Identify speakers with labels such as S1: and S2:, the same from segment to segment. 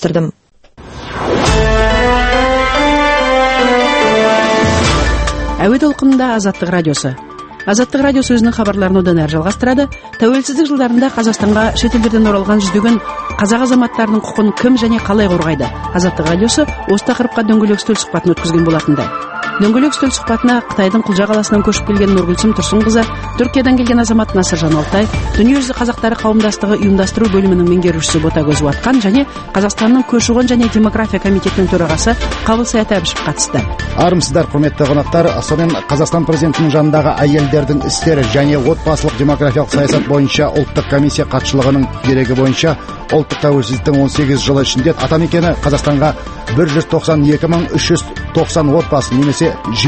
S1: топташтырдым.
S2: Әуе толқынында Азаттық радиосы. Азаттық радиосы өзінің хабарларын одан әрі жалғастырады. Тәуелсіздік жылдарында Қазақстанға шетелдерден оралған жүздеген қазақ азаматтарының құқын кім және қалай қорғайды? Азаттық радиосы осы тақырыпқа дөңгелек үстел сұхбатын өткізген болатындай. Дөңгелек үстел сұхбатына Қытайдың Құлжа қаласынан көшіп келген Нұргүлсім Тұрсынқызы, Түркиядан келген азамат Насыржан Алтай, Дүниежүзі қазақтары қауымдастығы ұйымдастыру бөлімінің меңгерушісі Ботагөз Уатқан және Қазақстанның көші-қон және демография комитетінің төрағасы Қабылсаят Әбішев қатысты.
S3: Армысыздар, құрметті қонақтар. Сонымен Қазақстан президентінің жанындағы әйелдердің істері және отбасылық демографиялық саясат бойынша ұлттық комиссия хатшылығының дерегі бойынша ұлттық тәуелсіздіктің 18 жылы ішінде атамекені Қазақстанға 192.390 отбасы немесе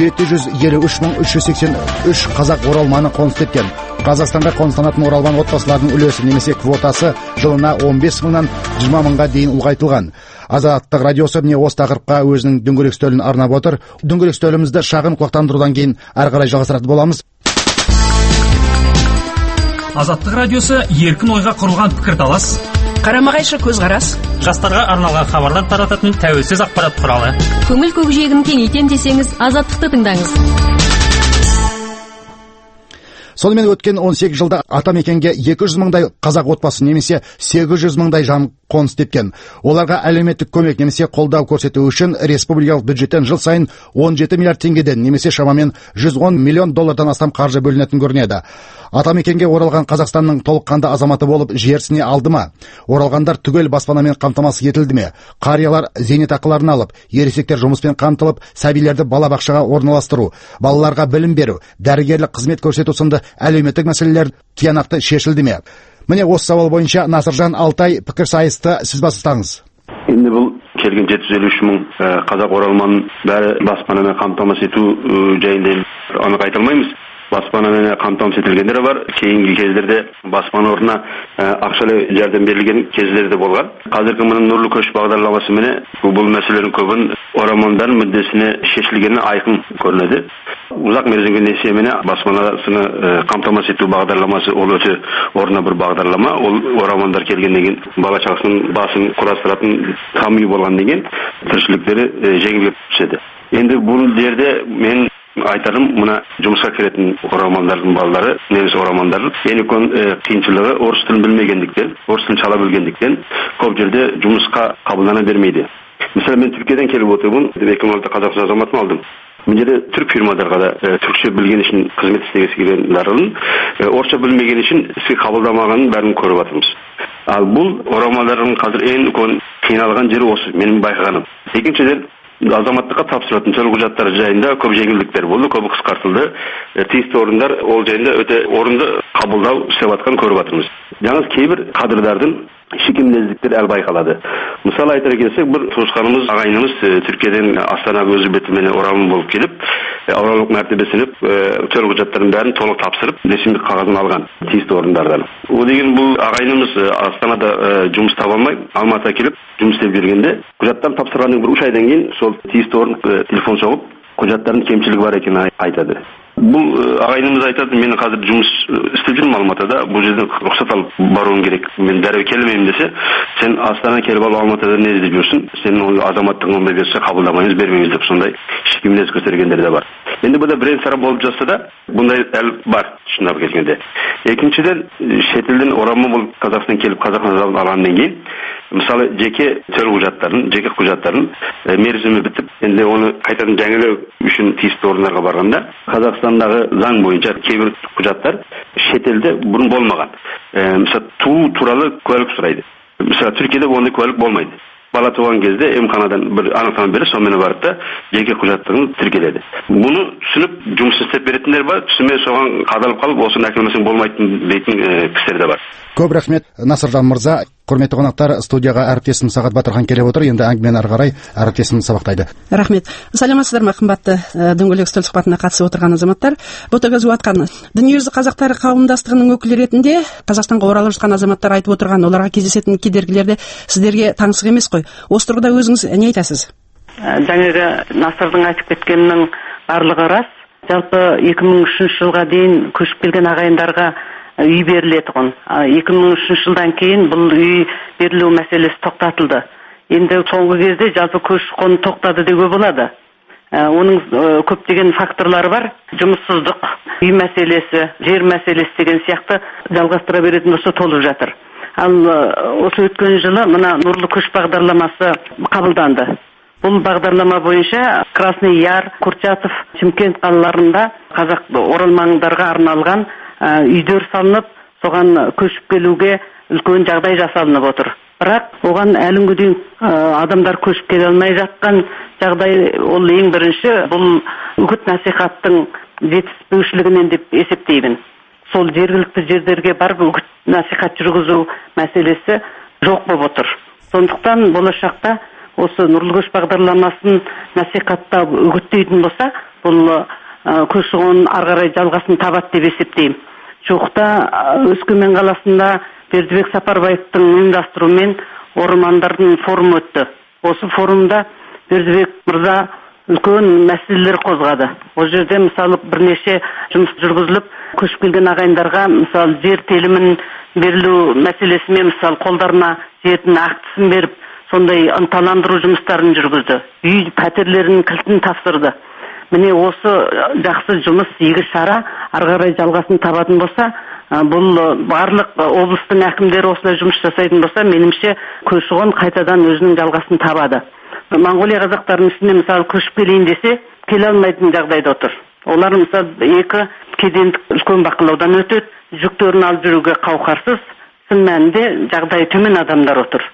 S3: 753.383 қазақ оралманы қоныс тепкен. Қазақстанға қоныстанатын оралман отбасылардың үлесі немесе квотасы жылына 15 мыңнан 20 мыңға дейін ұлғайтылған. Азаттық радиосы міне осы тақырыпқа өзінің дөңгелек үстелін арнап отыр. Дөңгелек үстелімізді шағын құлақтандырудан кейін ары қарай жалғастыратын боламыз.
S4: Азаттық радиосы еркін ойға құрылған пікірталас,
S2: қарама-қайшы көзқарас,
S4: жастарға арналған хабарлар тарататын тәуелсіз ақпарат құралы.
S5: Көңіл көкжиегін кеңейтем десеңіз, Азаттықты тыңдаңыз.
S3: Сонымен өткен 18 жылда атамекенге 200 мыңдай қазақ отбасы немесе 800 мыңдай жан қоныс тепкен. Оларға әлеуметтік көмек немесе қолдау көрсету үшін республикалық бюджеттен жыл сайын 17 миллиард теңгеден немесе шамамен 110 миллион доллардан астам қаржы бөлінетін көрінеді. Атамекенге оралған Қазақстанның толыққанды азаматы болып жерсіне алды ма? Оралғандар түгел баспанамен қамтамасыз етілді ме? Қариялар зейнетақыларын алып, ересектер жұмыспен қамтылып, сәбилерді балабақшаға орналастыру, балаларға білім беру, дәрігерлік қызмет көрсету сынды әлеуметтік мәселелер тиянақты шешілді ме? Міне осы сауал бойынша Насыржан Алтай пікірсайысты сіз бастаңыз.
S6: Енді бұл келген 753 мың қазақ оралманын бәрі баспанамен қамтамасыз ету жайында анық айта алмаймыз. Баспанамен қамтамасыз етілгендері бар. Кейінгі кездерде баспана орнына ақшалай жәрдем берілген кездері де болған. Қазіргі мұның нұрлы көш бағдарламасымен бұл мәселелердің көбін оралмандардың мүддесіне шешілгені айқын көрінеді. Ұзақ мерзімге несиемен баспанасыны қамтамасыз ету бағдарламасы ол өте орнына бір бағдарлама. Ол оралмандар келгеннен кейін бала шағасының басын құрастыратын там үй болған деген тіршіліктері жеңілдеп түседі. Енді бұл жерде мен айтарым, мына жұмысқа кіретін оралмандардың балалары, немесе оралмандардың ең үлкен қиыншылығы орыс тілін білмегендіктен, орыс тілін шала білгендіктен көп жерде жұмысқа қабылдана бермейді. Мысалы, мен Түркиядан келіп отырмын, 2006 Қазақстан азаматын алдым. Бұл жерде түрік фирмаларға да түркше білген үшін қызмет істегісі келгендердің орысша білмеген үшін іске қабылдамағанын бәрін көріп жатырмыз. Ал бұл оралмандардың қазір ең үлкен қиналған жері осы, менің байқағаным. Екіншіден, азаматтыққа тапсыратын төлқұжаттар жайында көп жеңілдіктер болды, көбі қысқартылды. Тиісті орындар ол жайында өте орынды қабылдау істеп жатқанын көріп жатырмыз. Жаңыз кейбір кадрлардың шекемдездіктер әлі байқалады. Мысалы айтар келсек, бір туысқанымыз, ағайынымыз Түркиядан Астанаға өзі бетімен оралым болып келіп, оралымдық мәртебесін төлқұжаттарын бәрін толық тапсырып, ресми қағазын алған тиісті орындардан. Ол деген бұл ағайынымыз Астанада жұмыс таба алмай, Алматыға келіп жұмыс істеп жүргенде, құжаттарын тапсырғанның бір 3 айдан кейін сол тиісті орын телефон соғып, құжаттардың кемшілігі бар екенін айтады. Бұл ағайынымыз айтады, мен қазір жұмыс істеп жүрмін Алматыда, бұл жерден рұқсат алып баруым керек. Мен дәрі келмеймін десе, сен Астанаға келіп алып Алматыда не іздеп жүрсің? Сен азаматтығың ондай берсе қабылдамаймыз, бермейміз деп сондай шекемінез көтергендер де бар. Енді бұда бірен сарам болып жатса да, бұндай әлі бар, шындап келгенде. Екіншіден, шетелден оралман болып Қазақстан келіп Қазақстан азаматын алғаннан кейін, мысалы жеке жеке құжаттарын мерзімі бітіп, енді оны қайтадан жаңалау үшін тиісті орындарға барғанда, Қазақстандағы заң бойынша кейбір құжаттар шетелде бұрын болмаған. Мысалы туу туралы куәлік сұрайды. Мысалы Түркияда ондай куәлік болмайды. Бала туған кезде емханадан бір анықтама беріп, сонымен барып та жеке құжаттарын тіркеледі. Бұны түсініп жұмыс істеп беретіндер бар, түсінбей соған қадалып қалып, осыны әкелмесең болмайтын дейтін кісілер де бар.
S3: Көп рахмет, Насыржан мырза. Құрметті қонақтар, студияға әріптесім Сағат Батырхан келіп отыр. Енді әңгімені ары қарай әріптесім сабақтайды.
S2: Рахмет. Саламатсыздар ма, қымбатты дөңгелек үстел сұхбатына қатысып отырған азаматтар. Ботагөз Уатқан, Дүниежүзі қазақтары қауымдастығының өкілі ретінде Қазақстанға оралып жатқан азаматтар айтып отырған, оларға кездесетін кедергілерді сіздерге таңсық емес қой. Осы тұрғыда өзіңіз не айтасыз?
S7: Жаңағы Насырдың айтып кеткенінің барлығы рас. Жалпы 2003 жылға дейін көшіп келген ағайындарға үй беріледі ғой. 2003 жылдан кейін бұл үй берілу мәселесі тоқтатылды. Енді соңғы кезде жалпы көші-қон тоқтады деуге болады. Оның көптеген факторлары бар. Жұмыссыздық, үй мәселесі, жер мәселесі деген сияқты жалғастыра беретін болса толып жатыр. Ал осы өткен жылы мына Нұрлы көш бағдарламасы қабылданды. Бұл бағдарлама бойынша Красный Яр, Курчатов, Шымкент қалаларында қазақ оралмандарға арналған үйдер салынып, соған көшіп келуге үлкен жағдай жасалынып отыр. Бірақ оған әлі күнге дейін адамдар көшіп келе алмай жатқан жағдай, ол ең бірінші бұл үгіт насихаттың жетіспеушілігінен деп есептеймін. Сол жергілікті жерлерге барып үгіт насихат жүргізу мәселесі жоқ болып отыр. Сондықтан болашақта осы Нұрлы көш бағдарламасын насихаттап үгіттейтін болса, бұл көші-қон ары қарай жалғасын табады деп есептеймін. Жуықта Өскемен қаласында Бердібек Сапарбаевтың ұйымдастыруымен ормандардың форумы өтті. Осы форумда Бердібек мырза үлкен мәселелер қозғады. Ол жерде мысалы бірнеше жұмыс жүргізіліп, көшіп келген ағайындарға мысалы жер телімін берілу мәселесімен мысалы қолдарына жердің актісін беріп, сондай ынталандыру жұмыстарын жүргізді. Үй пәтерлерінің кілтін тапсырды. Міне осы жақсы жұмыс, игі шара ары қарай жалғасын табатын болса, бұл барлық облыстың әкімдері осылай жұмыс жасайтын болса, меніңше көші-қон қайтадан өзінің жалғасын табады. Монғолия қазақтарының ішінде мысалы көшіп келейін десе, келе алмайтын жағдайда отыр. Олар мысалы екі кедендік үлкен бақылаудан өтеді, жүктерін алып жүруге қауқарсыз, шын мәнінде жағдайы төмен адамдар отыр.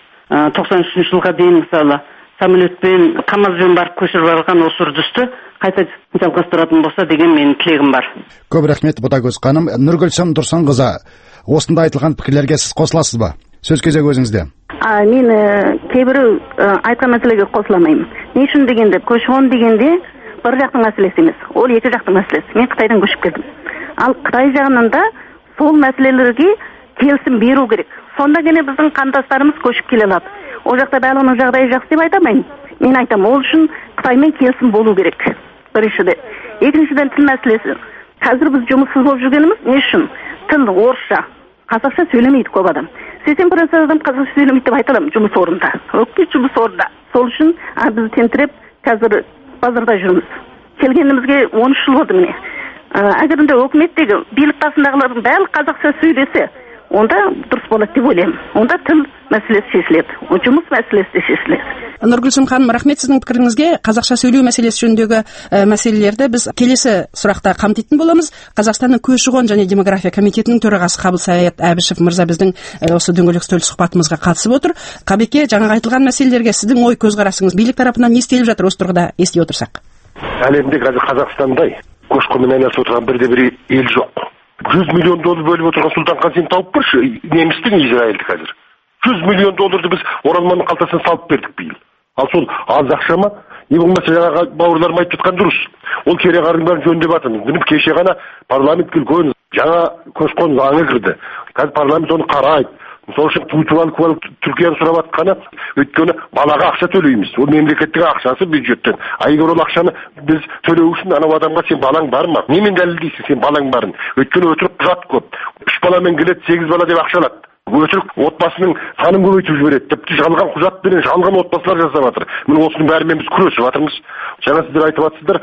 S7: 93 жылға дейін мысалы самолетпен, КамАЗбен барып көшіріп алған осы үрдісті қайта жалғастыратын болса деген менің тілегім бар.
S3: Көп рахмет, Ботагөз ханым. Нұргүлсім Тұрсынқызы, осында айтылған пікірлерге сіз қосыласыз ба? Сөз кезегі өзіңізде.
S1: Мен кейбір айтқан мәселеге қосыламаймын. Не үшін дегенде, көші-қон дегенде бір жақтың мәселесі емес, ол екі жақтың мәселесі. Мен Қытайдан көшіп келдім. Ал Қытай жағынан да сол мәселелерге келісім беру керек. Сонда гene біздің қандастарымыз көшіп келе алады. Ол жақта барлығының жағдайы жақсы деп айтамайын. Мен айтам, ол үшін Қытаймен келісім болу керек. Біріншіден. Екіншіден тіл мәселесі. Қазір біз жұмыссыз болып жүргеніміз не үшін? Тіл орысша, қазақша сөйлемейді көп адам. 80% адам қазақша сөйлемейді деп айта аламын жұмыс орнында. Өкпе жұмыс орнында. Сол үшін біз тентіреп қазір базарда жүрміз. Келгенімізге 13 жыл болды міне. Әгерінде өкіметтегі билік басындағылардың бәрі қазақша сөйлесе, онда дұрыс болады деп ойлаймын. Онда тіл мәселесі шешіледі, жұмыс мәселесі шешіледі.
S2: Нұргүлсім ханым, рахмет сіздің пікіріңізге. Қазақша сөйлеу мәселесі жөніндегі мәселелерді біз келесі сұрақта қамтитын боламыз. Қазақстанның көші-қон және демография комитетінің төрағасы Қабылсаят Әбішев мырза біздің осы дөңгелек үстел сұхбатымызға қатысып отыр. Қабеке, жаңа айтылған мәселелерге сіздің ой көзқарасыңыз, билік тарапынан не істеліп жатыр осы тұрғыда ести отырсақ?
S8: Әлемде қазір Қазақстандай көші-қонмен айналысып отырған бірде-бір ел жоқ. $100 миллион бөліп отырған Сұлтанхан, сен тауып берші немістің Израильді қазір. $100 миллион біз Оралманның қалтасына салып бердік биыл. Ал сол аз ақша ма? Не болмаса жаңағы бауырларым айтып жатқан дұрыс. Ол кереғардың бәрін жөндеп жатырмыз. Міне кеше ғана парламентке үлкен жаңа көші-қон заңы кірді. Қазір парламент оны қарайды. Сол үшін Түркияны сұрап жатқаны, өйткені балаға ақша төлейміз. Ол мемлекеттің ақшасы бюджеттен. Егер ол ақшаны біз төлеу үшін анау адамға сен балаң бар ма? Немен дәлелдейсің сен балаң барын? Өйткені өтірік құжат көп. 3 баламен келеді, 8 бала деп ақша алады. Өтірік отбасының санын көбейтіп жібереді. Тіпті жалған құжатпен жалған отбасылар жасап жатыр. Міне осының бәрімен біз күресіп жатырмыз. Жаңа сіздер айтып жатсыздар,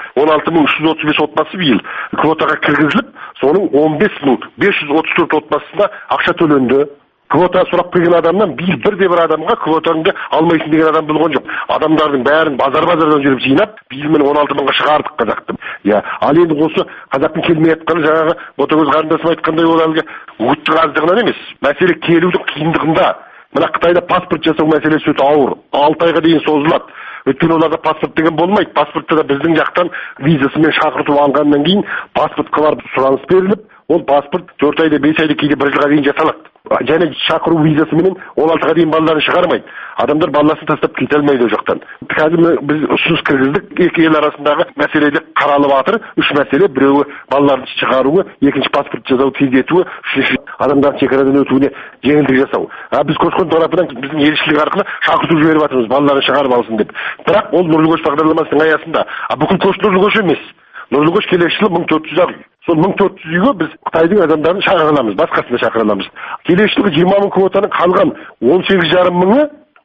S8: 16.335 отбасы биыл квотаға кіргізіліп, соның 15.534 отбасына ақша төленді. Квота сұрап келген адамнан бірде-бір адамға квотаңды алмайсың деген адам болған жоқ. Адамдардың бәрін базар-базардан жүріп жинап, биыл 16 мыңға шығардық қазақты. Ал енді осы қазақтың келмей жатқаны жаңағы Ботагөз қарындасым айтқандай ол әлгі үгіттің аздығынан емес, мәселе келудің қиындығында. Мына Қытайда паспорт жасау мәселесі өте ауыр. 6 айға дейін созылады. Өйткені оларда паспорт деген болмайды. Паспортта да біздің жақтан визасымен шақыртып алғаннан кейін паспортқа барып сұраныс беріліп, ол паспорт 4 айда, 5 айда, кейде 1 жылға дейін жасалады. Және шақыру визасымен 16-ға дейін балаларын шығармайды. Адамдар баласын тастап кете алмайды ол жақтан. Қазір біз ұсыныс кіргіздік, екі ел арасындағы мәселеде қаралып жатыр. 3 мәселе, біреуі балаларды шығаруы, екінші паспорт жасау тездетуі, үшінші адамдардың шекарадан өтуіне жеңілдік жасау. Біз көші-қон тарапынан біздің елшілік арқылы шақырту жіберіп жатырмыз, балаларын шығарып алсын деп. Бірақ ол Нұрлы көш бағдарламасының аясында. Бүкіл көш Нұрлы көш емес. Нұрлы көш келесі жылы 1400 ақ үй. Сол 1400 үйге біз Қытайдың адамдарын шақыра аламыз, басқасына шақыра аламыз. Келесі жылы 20 мың квотаның қалған 18,5 мыңы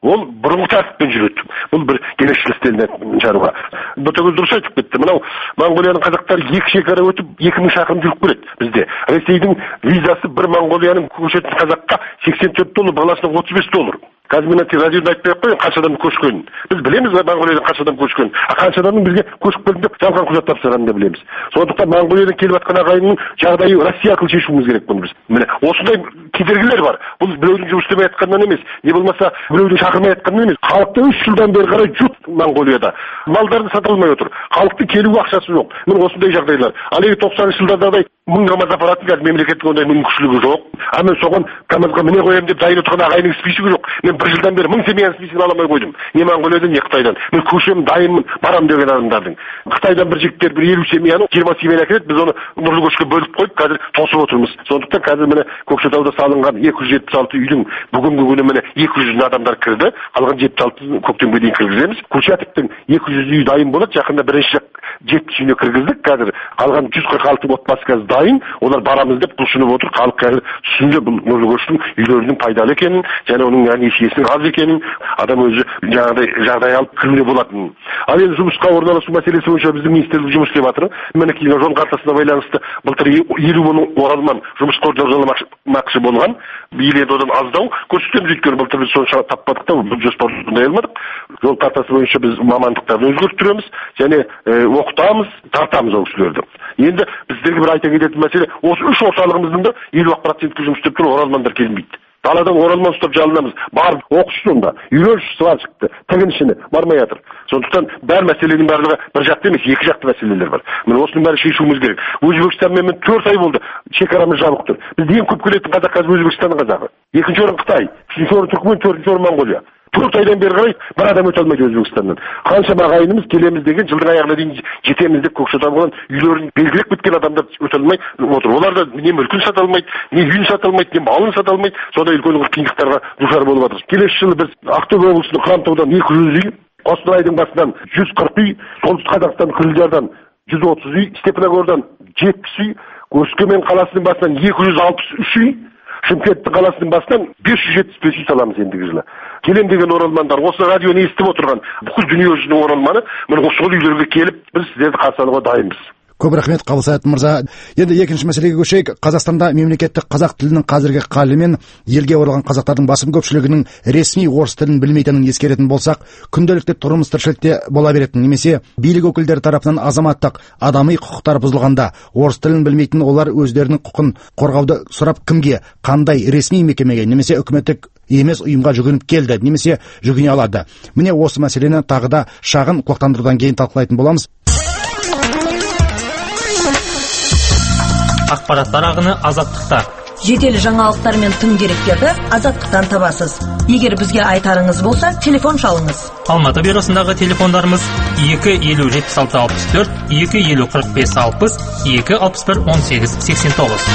S8: ол бұрынғы тәртіппен жүреді. Бұл бір келешіліктен шаруа. Ботагөз дұрыс айтып кетті. Мынау Моңғолияның қазақтары 2 шекара өтіп 2000 шақырым жүріп келеді бізде. Ресейдің визасы бір Моңғолияның көшетін қазаққа $84, баласына $35. Қазір мен радиода айтпай ақ қояйын қанша адам көшкенін. Біз білеміз Моңғолиядан қанша адам көшкенін. Қанша адамның бізге көшіп келді деп жалған құжат тапсырғанын да білеміз. Сондықтан Моңғолиядан келіп жатқан ағайынның жағдайы Россия арқылы шешуіміз керек бұны біз. Міне осындай кедергілер бар. Бұл біреудің жұмыс істемей жатқанынан емес, не болмаса біреудің шақырмай жатқанынан емес. Халықта 3 жылдан бері қарай жұт Моңғолияда. Малдарды сата алмай отыр. Халықтың келу ақшасы жоқ. Міне осындай жағдайлар. Ал 90 жылдардай 1000 КАМАЗ апаратын қазір мемлекеттің ондай мүмкіншілігі жоқ. Мен соған КАМАЗға міне қоямын деп дайын отырған ағайынның списогі жоқ. Мен 1 жылдан бері 1000 семьяның списогін ала алмай қойдым. Не Моңғолиядан, не Қытайдан. Мен көшемін, дайынмын, барам деген адамдардың. Қытайдан бір жігіттер 50 семьяның 20 семьяны әкеледі. Біз оны нұрлы көшке бөліп қойып, қазір тосып отырмыз. Сондықтан қазір міне Көкшетауда салынған 276 үйдің бүгінгі күні міне 200 адамдар кірді. Қалған 76-ын көктемге дейін кіргіземіз. Курчатовтың 200 үй дайын болады. Жақында бірінші 70 үйіне кіргіздік. Қазір қалған 146 отбасы қазір дайын. Олар барамыз деп құлшынып отыр. Халық қазір түсінді бұл нұрлы көштің үйлерінің пайдалы екенін, және оның несиесінің аз екенін, адам өзі жаңағыдай жағдай алып кіруге болатынын. Ал енді жұмысқа орналасу мәселесі бойынша біздің министрлік жұмыс істеп жатыр. Мінекей жол картасына байланысты былтыр 50 мың оралман жұмысқа жарияламақшы болған. Биыл енді одан аздау көрсетеміз, өйткені былтыр біз сонша таппадық та бұл жоспарды орындай алмадық. Жол картасы бойынша біз мамандықтарды өзгертіреміз және оқытамыз, тартамыз ол кісілерді. Енді біздерге бір айта кететін мәселе, осы 3 орталығымыздың да 50% жұмыс істеп тұр, оралмандар келмейді. Даладан оралман ұстап жалынамыз. Бар оқысын да, үйренші суға шықты, тігіншіні бармай жатыр. Сондықтан бәр мәселенің барлығы бір жақты емес, 2 жақты мәселелер бар. Міне осының бәрі шешуіміз керек. Өзбекстанмен 4 ай болды, шекарамыз жабық тұр. Бізде ең көп келетін қазақ қазір Өзбекстанның қазағы. 2-ші орын Қытай, 3-ші орын Түркмен, 4-ші орын Моңғолия. 4 айдан бері қарай бір адам өте алмайды Өзбекстаннан. Қаншама ағайынымыз келеміз деген жылдың аяғына дейін жетеміз деп Көкшетаудан үйлерін белгілеп кеткен адамдар өте алмай отыр. Олар да не мүлкін сата алмайды, не үйін сата алмайды, не малын сата алмайды. Сондай үлкен қиындықтарға душар болып жатыр. Келесі жылы біз Ақтөбе облысының Хромтаудан 200 үй, Қостанайдың басынан 140 үй, солтүстік Қазақстан Қызылжардан 130 үй, Степногордан 70 үй, Өскемен қаласының басынан 263 үй, Шымкенттің қаласының басынан 575 үй саламыз ендігі жылы. Келем деген оралмандар, осы радионы естіп отырған бүкіл дүние жүзінің оралманы, міне сол үйлерге келіп, біз сіздерді қарсы алуға дайынбыз.
S3: Көп рахмет, Қабылсаят мырза. Енді екінші мәселеге көшейік. Қазақстанда мемлекеттік қазақ тілінің қазіргі халі мен елге оралған қазақтардың басым көпшілігінің ресми орыс тілін білмейтінін ескеретін болсақ, күнделікті тұрмыс тіршілікте бола беретін немесе билік өкілдері тарапынан азаматтық, адами құқықтар бұзылғанда орыс тілін білмейтін олар өздерінің құқын қорғауды сұрап кімге, қандай ресми мекемеге немесе үкіметтік емес ұйымға жүгініп келді, немесе жүгіне алады. Міне осы мәселені тағы да шағын құлақтандырудан кейін талқылайтын боламыз.
S4: Ақпараттар ағыны Азаттықта.
S9: Жедел жаңалықтар мен тың деректерді Азаттықтан табасыз. Егер бізге айтарыңыз болса, телефон шалыңыз.
S4: Алматы бюросындағы телефондарымыз 2507664, 2504560, 2611889.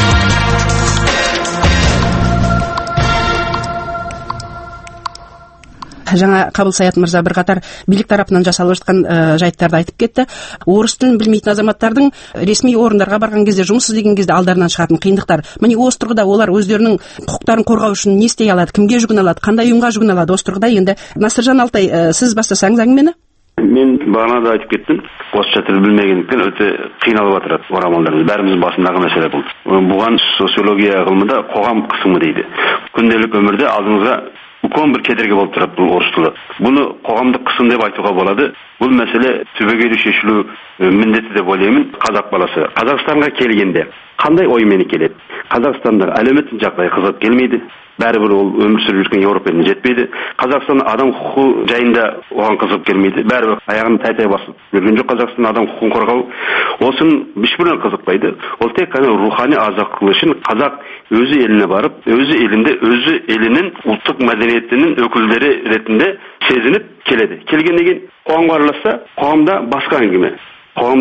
S2: Жаңа Қабылсаят мырза бірқатар билік тарапынан жасалып жатқан жайттарды айтып кетті. Орыс тілін білмейтін азаматтардың ресми орындарға барған кезде, жұмыс іздеген кезде алдарынан шығатын қиындықтар. Міне осы тұрғыда олар өздерінің құқықтарын қорғау үшін не істей алады, кімге жүгіне алады, қандай ұйымға жүгіне алады? Осы тұрғыда енді Насыржан Алтай, сіз бастасаңыз әңгімені.
S6: Мен бағана да айтып кеттім. Орысша тіл білмегендіктен өте қиналып жатыр орамалдарымыз. Бәріміздің басындағы мәселе бұл. Бұған социология ғылымында қоғам қысымы дейді. Күнделік өмірде алдыңызға үлкен бір кедергі болып тұрады бұл орыс тілі. Бұны қоғамдық қысым деп айтуға болады. Бұл мәселе түбегейлі шешілу міндеті деп ойлаймын. Қазақ баласы Қазақстанға келгенде қандай оймен келеді? Қазақстанда әлеуметтік жағдай қызығып келмейді. Бәрібір ол өмір сүріп жүрген Еуропа еліне жетпейді. Қазақстан адам құқығы жайында оған қызығып келмейді. Бәрібір аяғын тай-тай басып жүрген жоқ Қазақстан адам құқығын қорғау. Осын ешбіріне қызықпайды. Ол тек қана рухани азық қылу үшін қазақ өзі еліне барып, өзі елінде, өзі елінің ұлттық мәдениетінің өкілдері ретінде сезініп келеді. Келгеннен кейін қоғамға араласса, қоғамда басқа әңгіме. Қоғамда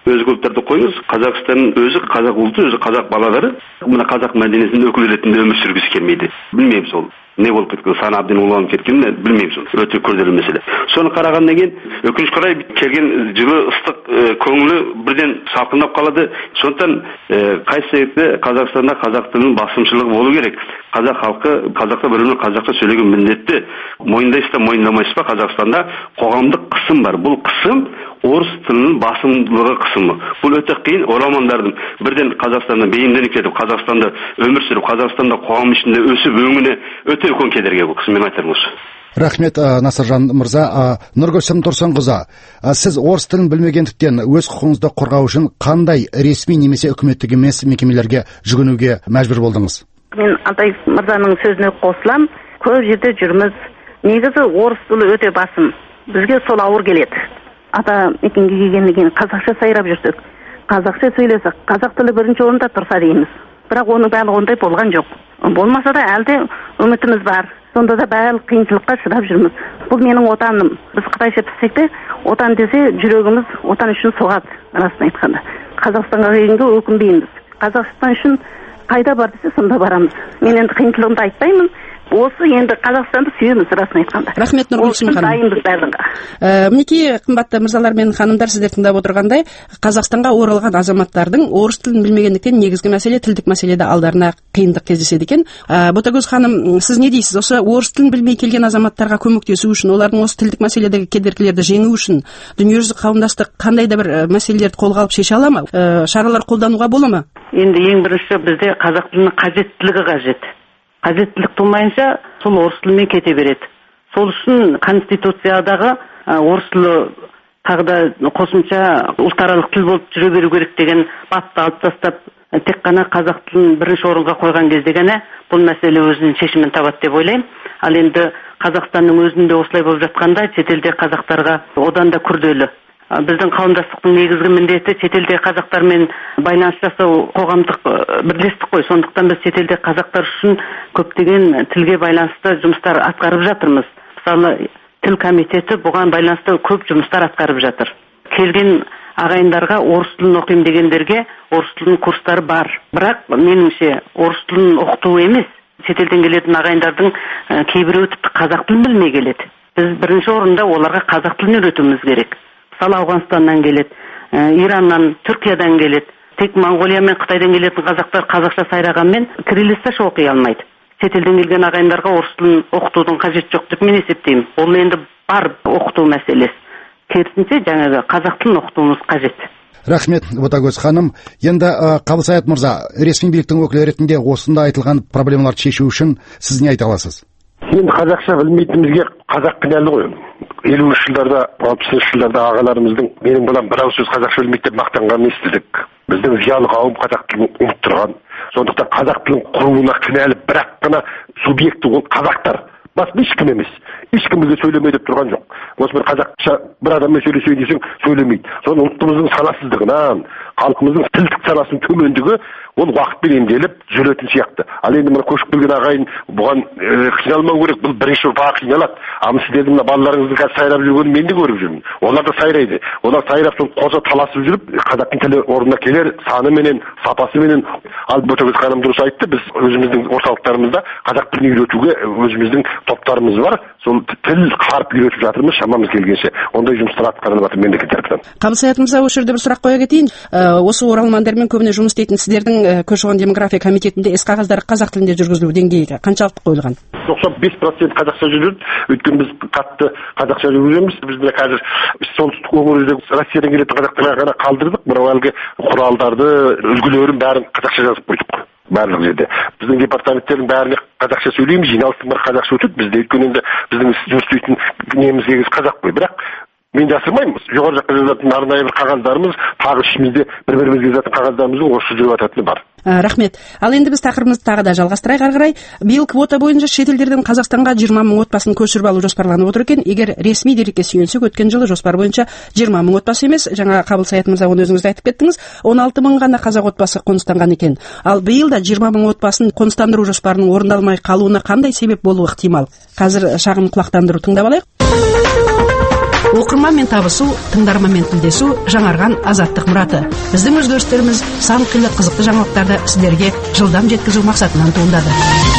S6: өзге ұлттарды қойыңыз, Қазақстанның өзі қазақ ұлты, өзі қазақ балалары мына қазақ мәдениетінің өкілі ретінде өмір сүргісі келмейді. Білмеймін сол не болып кеткен, саны әбден уланып кеткенін білмеймін, сол өте күрделі мәселе. Соны қарағаннан кейін өкінішке орай келген жылы ыстық көңілі бірден салқындап қалады. Сондықтан қай себепті Қазақстанда қазақ тілінің басымшылығы болу керек. Қазақ халқы қазақта бір-бірімен қазақша сөйлеген міндетті. Мойындайсыз ба, мойындамайсыз ба, Қазақстанда қоғамдық қысым бар. Бұл қысым орыс тілінің басымдылығы қысымы. Бұл өте қиын. Оралмандардың бірден Қазақстанда бейімденіп кетіп, Қазақстанда өмір сүріп, Қазақстанда қоғам ішінде өсіп өңіне өте үлкен кедергі бұл кісі. Мен айтарым осы.
S3: Рахмет, Насыржан мырза. Нұргүлсім Тұрсынқызы, сіз орыс тілін білмегендіктен өз құқығыңызды қорғау үшін қандай ресми немесе үкіметтік емес мекемелерге жүгінуге мәжбүр болдыңыз?
S1: Мен Алтай мырзаның сөзіне қосылам. Көп жерде жүрміз. Негізі орыс тілі өте басым. Бізге сол ауыр келеді. Ата мекенге келгеннен кейін қазақша сайрап жүрсек, қазақша сөйлесек, қазақ тілі бірінші орында тұрса дейміз. Бірақ оның барлығы ондай болған жоқ. Болмаса да әлде үмітіміз бар. Сонда да барлық қиыншылыққа шыдап жүрміз. Бұл менің отаным. Біз қытайша піссек те, отан десе жүрегіміз отан үшін соғады, расын айтқанда. Қазақстанға келгенге өкінбейміз. Қазақстан үшін қайда бар десе, сонда барамыз. Мен енді қиыншылығымды айтпаймын. Осы енді Қазақстанды сүйеміз, расын айтқанда.
S2: Рахмет, Нұргүлсім ханым.
S1: Дайынбыз барлығы.
S2: Мінекей, қымбатты мырзалар мен ханымдар, сіздер тыңдап отырғандай, Қазақстанға оралған азаматтардың орыс тілін білмегендіктен негізгі мәселе тілдік мәселеде алдарына қиындық кездеседі екен. Ботагөз ханым, сіз не дейсіз? Осы орыс тілін білмей келген азаматтарға көмектесу үшін, олардың осы тілдік мәселедегі кедергілерді жеңу үшін дүниежүзілік қауымдастық қандай да бір мәселелерді қолға алып шеше ала ма? Шаралар қолдануға бола ма?
S7: Енді ең бірінші бізде қазақ тілінің қажеттілігі қажет. Қажеттілік тумайынша сол орыс тілімен кете береді. Сол үшін Конституциядағы орыс тілі тағы да қосымша ұлтаралық тіл болып жүре беру керек деген бапты алып тастап, тек қана қазақ тілін бірінші орынға қойған кезде ғана бұл мәселе өзінің шешімін табады деп ойлаймын. Ал енді Қазақстанның өзінде осылай болып жатқанда шетелде қазақтарға одан да күрделі. Біздің қауымдастықтың негізгі міндеті шетелде қазақтармен байланыс жасау, қоғамдық бірлестік қой. Сондықтан біз шетелде қазақтар үшін көптеген тілге байланысты жұмыстар атқарып жатырмыз. Мысалы, тіл комитеті бұған байланысты көп жұмыстар атқарып жатыр. Келген ағайындарға орыс тілін оқимын дегендерге орыс тілінің курстары бар. Бірақ меніңше орыс тілін оқыту емес, шетелден келетін ағайындардың кейбіреуі тіпті қазақ тілін білмей келеді. Біз бірінші орында оларға қазақ тілін үйретуіміз керек. Мысалы, Ауғанстаннан келеді, Ираннан, Түркиядан келеді. Тек Монғолия мен Қытайдан келетін қазақтар қазақша сайрағанмен кириллицаша оқи алмайды. Шетелден келген ағайындарға орыс тілін оқытудың қажеті жоқ деп мен есептеймін. Ол енді бар оқыту мәселесі. Керісінше жаңағы қазақ тілін оқытуымыз қажет.
S3: Рахмет, Ботагөз ханым. Енді Қабылсаят мырза, ресми биліктің өкілі ретінде осында айтылған проблемаларды шешу үшін сіз не айта аласыз?
S8: Енді қазақша білмейтінімізге қазақ кінәлі ғой. 50-ші жылдарда, 60-ші жылдарда ағаларымыздың менің балам бір ауыз сөз қазақша білмейді деп мақтанғанын естідік. Біздің зиялы қауым қазақ тілін ұмыттырған. Сондықтан қазақ тілін құруына кінәлі бірақ қана субъекті ол қазақтар. Басқа ешкім емес. Ешкім бізге сөйлемей деп тұрған жоқ. Осы бір қазақша бір адаммен сөйлесейін десең сөйлемейді. Соны ұлтымыздың санасыздығынан, халқымыздың тілдік санасының төмендігі ол уақытпен емделіп жүретін сияқты. Ал енді мына көшіп келген ағайын бұған қиналмау керек. Бұл бірінші ұрпағы қиналады. Ал сіздердің мына балаларыңыздың қазір сайрап жүргенін мен де көріп жүрмін. Олар да сайрайды. Олар сайрап сол қоза таласып жүріп, қазақтың тілі орнына келер, саныменен, сапасыменен. Ал Ботагөз ханым дұрыс айтты. Біз өзіміздің орталықтарымызда қазақ тілін үйретуге өзіміздің топтарымыз бар. Сол тіл қарып үйретіп жатырмыз шамамыз келгенше. Ондай жұмыстар атқарылып жатыр мемлекет тарапынан.
S2: Қабылсаят мырза, осы жерде бір сұрақ қоя кетейін. Осы оралмандармен көбіне жұмыс істейтін сіздердің көші-қон демография комитетінде іс қағаздары қазақ тілінде жүргізілу деңгейі қаншалықты қойылған?
S8: 95% қазақша жүреді. Өйткені біз қатты қазақша жүргіземіз. Бізде қазір солтүстік өңірде Россиядан келетін қазақтарға ғана қалдырдық. Бірақ әлгі құралдарды, үлгілерін бәрін қазақша жазып қойдық. Барлық жерде. Біздің департаменттердің бәріне қазақша сөйлейміз, жиналыстың бәрі қазақша өтеді. Бізде өйткені енді біздің жұмыс істейтін немізге қазақ қой. Бірақ мен жасырмаймын. Жоғары жаққа жазатын арнайы бір қағаздарымыз, тағы ішімізде бір-бірімізге жазатын қағаздарымыздың орысша жүріп жататыны бар.
S2: Рахмет. Ал енді біз тақырыбымызды тағы да жалғастырайық ары қарай. Биыл квота бойынша шетелдерден Қазақстанға 20 мың отбасын көшіріп алу жоспарланып отыр екен. Егер ресми дерекке сүйенсек, өткен жылы жоспар бойынша 20 мың отбасы емес, жаңа Қабылсаят мырза оны өзіңіз айтып кеттіңіз, 16 мың ғана қазақ отбасы қоныстанған екен. Ал биыл да 20 мың отбасын қоныстандыру жоспарының орындалмай қалуына қандай себеп болуы ықтимал? Қазір шағын құлақтандыру тыңдап алайық. оқырманмен табысу, тыңдарманмен тілдесу жаңарған азаттық мұраты. Біздің өзгерістеріміз сан қилы қызықты жаңалықтарды сіздерге жылдам жеткізу мақсатынан туындады.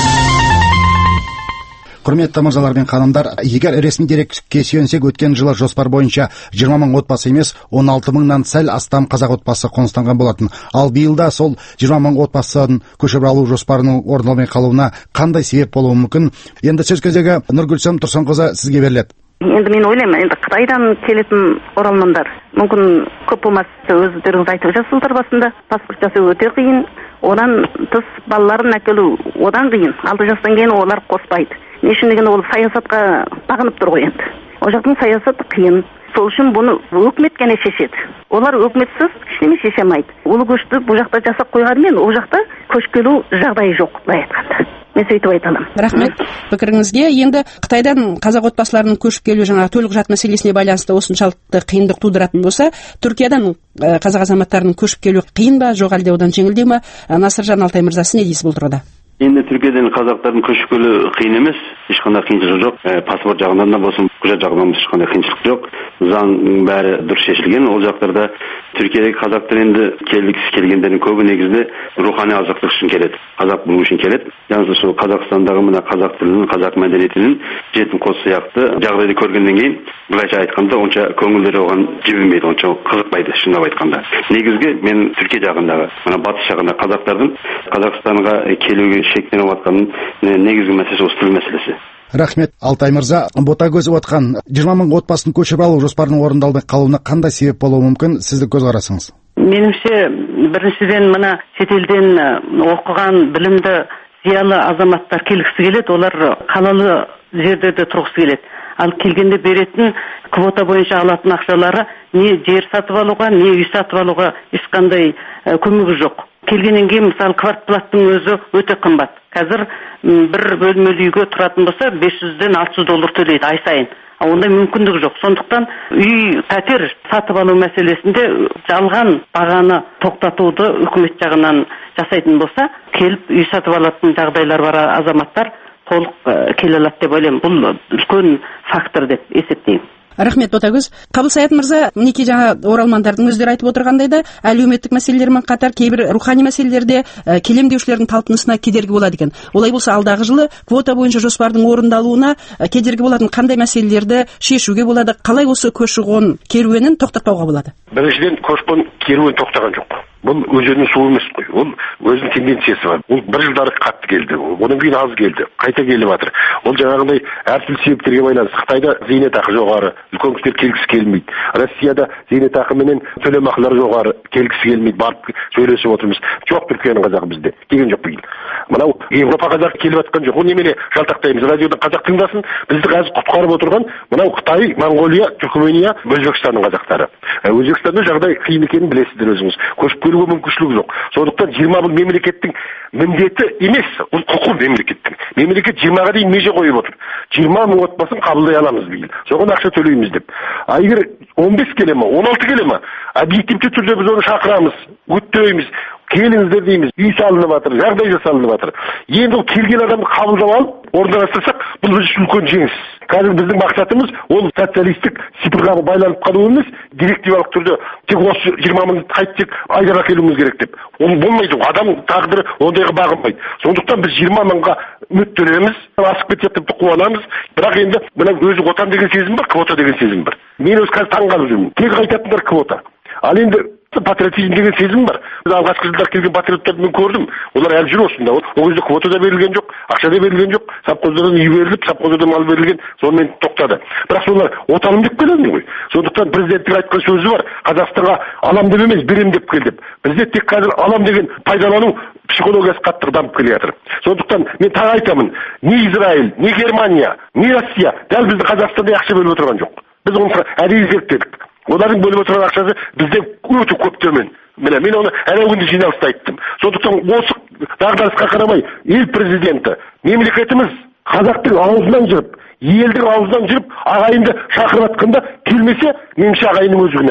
S3: Құрметті мырзалар мен ханымдар, егер ресми дерекке сүйенсек, өткен жылы жоспар бойынша 20 мың отбасы емес, 16 мыңнан сәл астам қазақ отбасы қоныстанған болатын. Ал биылда сол 20 мың отбасын көшіріп алу жоспарының орындалмай қалуына қандай себеп болуы мүмкін? Енді сөз кезегі Нұргүлсім Тұрсынқызы сізге беріледі.
S1: Енді мен ойлаймын, енді Қытайдан келетін оралмандар мүмкін көп болмаса, өздеріңіз айтып жатсыздар басында, паспорт жасау өте қиын, одан тыс балаларын әкелу одан қиын. 6 жастан кейін олар қоспайды. Не үшін деген ол саясатқа бағынып тұр ғой енді. Ол жақтың саясаты қиын. Сол үшін бұны өкімет қана шешеді. Олар өкіметсіз ештеңе шеше алмайды. Улы көшті бұл жақта жасап қойғанымен, ол жақта көшіп келу жағдайы жоқ, былай айтқанда. Мен сөйтіп айта аламын.
S2: Рахмет пікіріңізге. Енді Қытайдан қазақ отбасыларының көшіп келу жаңағы төлқұжат мәселесіне байланысты осыншалықты қиындық тудыратын болса, Түркиядан қазақ азаматтарының көшіп келу қиын ба, жоқ әлде одан жеңілдеу ме? Насыржан Алтай мырза, сіз не дейсіз бұл тұрғыда?
S6: Енді Түркиядан қазақтардың көшіп келу қиын емес, ешқандай қиыншылық жоқ. Паспорт жағынан да болсын, құжат жағынан да ешқандай қиыншылық жоқ. Заң бәрі дұрыс шешілген. Ол жақтарда Түркиядағы қазақтар енді келгендердің көбі негізде рухани азықтық үшін келеді. Қазақ болу үшін келеді. Яғни сол Қазақстандағы мына қазақ тілінің, қазақ мәдениетінің жетім қос сияқты жағдайды көргеннен кейін, былайша айтқанда, онша көңілдері оған жібімейді, онша қызықпайды, шындап айтқанда. Негізгі мен Түркия жағындағы, мына батыс жағында қазақтардың Қазақстанға келуге шектеніп жатқанын негізгі мәселесі осы тіл мәселесі.
S3: Рахмет, Алтай мырза. Ботагөз отқан 20 мың отбасын көшіріп алу жоспарының орындалмай қалуына қандай себеп болуы мүмкін? Сіздің көзқарасыңыз?
S7: Меніңше, біріншіден мына шетелден оқыған білімді зиялы азаматтар келгісі келеді, олар қалалы жерлерде тұрғысы келеді. Ал келгенде беретін квота бойынша алатын ақшалары не жер сатып алуға, не үй сатып алуға ешқандай көмегі жоқ. Келгеннен кейін, мысалы, квартплаттың өзі өте қымбат. Қазір бір бөлмелі үйге тұратын болса, $500-ден $600 төлейді ай сайын. Ондай мүмкіндік жоқ. Сондықтан үй, пәтер сатып алу мәселесінде жалған бағаны тоқтатуды үкімет жағынан жасайтын болса, келіп үй сатып алатын жағдайлар бар азаматтар толық келе алады деп ойлаймын. Бұл үлкен фактор деп есептеймін.
S2: Рахмет, Ботагөз. Қабылсаят мырза, мінекей жаңа оралмандардың өздері айтып отырғандай да, әлеуметтік мәселелермен қатар кейбір рухани мәселелерде келемдеушілердің талпынысына кедергі болады екен. Олай болса, алдағы жылы квота бойынша жоспардың орындалуына кедергі болатын қандай мәселелерді шешуге болады? Қалай осы көші-қон керуенін тоқтатпауға болады?
S8: Біріншіден, көші-қон керуен тоқтаған жоқ. Бұл өзеннің суы емес қой. Ол өзінің тенденциясы бар. Ол бір жылдары қатты келді, одан кейін аз келді, қайта келіп жатыр. Ол жаңағындай әртүрлі себептерге байланысты. Қытайда зейнетақы жоғары, үлкен кісілер келгісі келмейді. Россияда зейнетақы менен төлемақылар жоғары, келгісі келмейді. Барып сөйлесіп отырмыз. Жоқ, Түркияның қазағы бізде. Келген жоқ биыл. Мынау Европа қазақ келіп жатқан жоқ. Ол немене жалтақтаймыз? Радиодан қазақ тыңдасын. Бізді қазір құтқарып отырған мынау Қытай, Монғолия, Түркмения, Өзбекстанның қазақтары. Өзбекстанда жағдай қиын екенін білесіздер өзіңіз. Көшіп келуге мүмкіншілігі жоқ. Сондықтан 20 мың мемлекеттің міндеті емес, ол құқы мемлекеттің. Мемлекет 20-ға дейін меже қойып отыр. 20 мың отбасын қабылдай аламыз биыл. Соған ақша төлейміз деп. А егер 15 келе ма, 16 келе ма, объективті түрде біз оны шақырамыз, өттірейміз, келіңіздер дейміз, үй салынып жатыр, жағдай жасалынып жатыр. Енді ол келген адамды қабылдап алып, орналастырсақ, бұл біз үшін үлкен жеңіс. Қазір біздің мақсатымыз ол социалистік сипырға байланып қалу емес, директивалық түрде тек осы 20 мың қайт тек айдап әкелуіміз керек деп. Ол болмайды, адам тағдыры ондайға бағынбайды. Сондықтан біз 20 мыңға үміттенеміз, асып кетіп қуанамыз. Бірақ енді мына өзі отан деген сезім бар, квота деген сезім бар. Мен өз қазір таңғалып жүрмін. Тек айтатындар квота. Ал енді патриотизм деген сезім бар. Алғашқы жылдар келген патриоттарды мен көрдім. Олар әлі жүр осында. Ол кезде квота да берілген жоқ, ақша да берілген жоқ. Совхоздардан үй беріліп, совхоздардан мал берілген, сонымен тоқтады. Бірақ солар отаным деп келеді ғой. Сондықтан президенттің айтқан сөзі бар. Қазақстанға алам деп емес, берем деп кел деп. Бізде тек қазір алам деген пайдалану психологиясы қатты дамып келе жатыр. Сондықтан мен тағы айтамын, ни Израиль, ни Германия, ни Россия дәл бізді Қазақстанда ақша бөліп отырған жоқ. Біз оны әдейі зерттедік. Олардың бөліп отырған ақшасы бізде өте көп төмен. Мен оны әр күнде жиналыста айттым. Сондықтан осы дағдарысқа қарамай, ел президенті, мемлекетіміз қазақтың аузынан жүріп, елдің аузынан жүріп, ағайынды шақырып атқанда келмесе, меніңше ағайынның өзі кінәлі.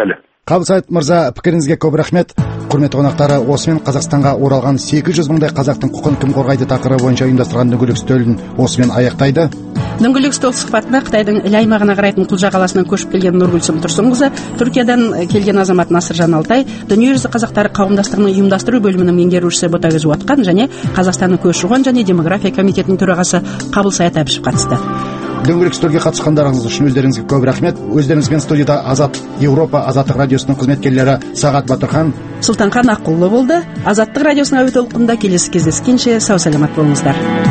S3: Кабылсаев мырза, пікіріңізге көп рахмет. Құрметті қонақтары, осымен Қазақстанға оралған 800 мыңдай қазақтың құқын кім қорғайды тақырыбы бойынша ұйымдастырған дөңгелек үстелін осымен аяқтайды.
S2: Дөңгелек үстел сұхбатына Қытайдың Іле аймағына қарайтын Құлжа қаласынан көшіп келген Нұргүлсім Тұрсынқызы, Түркиядан келген азамат Насыржан Алтай, дүниежүзі қазақтары қауымдастығының ұйымдастыру бөлімінің меңгерушісі Ботагөз Уатқан және Қазақстанның көші-қон және демография комитетінің төрағасы Кабылсаев Әбішев қатысты.
S3: Дөңгелек үстелге қатысқандарыңыз үшін өздеріңізге көп рахмет. Өздеріңізбен студияда Азат Европа Азаттық радиосының қызметкерлері Сағат Батырхан,
S2: Сұлтанхан Аққұлы болды. Азаттық радиосының әуе толқынында келесі кездескенше сау саламат болыңыздар.